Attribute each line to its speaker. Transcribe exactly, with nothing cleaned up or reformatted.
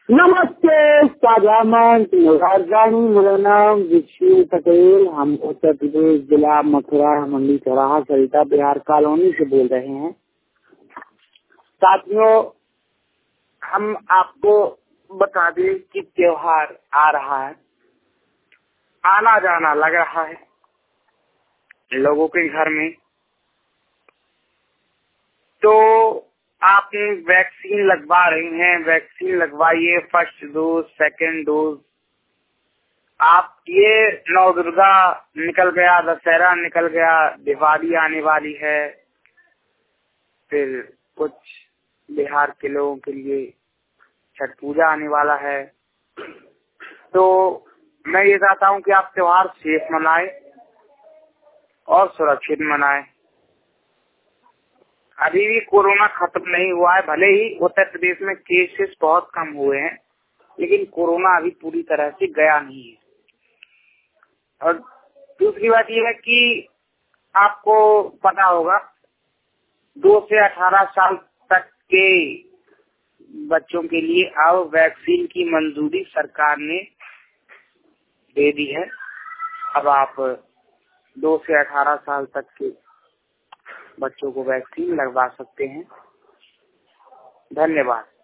Speaker 1: नमस्ते साझा मंच राजधानी, मेरा नाम विक्षी पटेल। हम उत्तर प्रदेश जिला मथुरा मंडी चौराहा सरिता बिहार कॉलोनी से बोल रहे हैं। साथियों, हम आपको बता दें कि त्योहार आ रहा है, आना जाना लग रहा है लोगों के घर में। तो आप वैक्सीन लगवा रही हैं, वैक्सीन लगवाइए, फर्स्ट डोज, सेकंड डोज। आप ये नौ दुर्गा निकल गया, दशहरा निकल गया, दिवाली आने वाली है, फिर कुछ बिहार के लोगों के लिए छठ पूजा आने वाला है। तो मैं ये चाहता हूँ कि आप त्योहार सेफ मनाएं और सुरक्षित मनाएं। अभी भी कोरोना खत्म नहीं हुआ है, भले ही उत्तर प्रदेश में केसेस बहुत कम हुए हैं, लेकिन कोरोना अभी पूरी तरह से गया नहीं है। और दूसरी बात यह है कि आपको पता होगा, दो से अठारह साल तक के बच्चों के लिए अब वैक्सीन की मंजूरी सरकार ने दे दी है। अब आप दो से अठारह साल तक के बच्चों को वैक्सीन लगवा सकते हैं। धन्यवाद।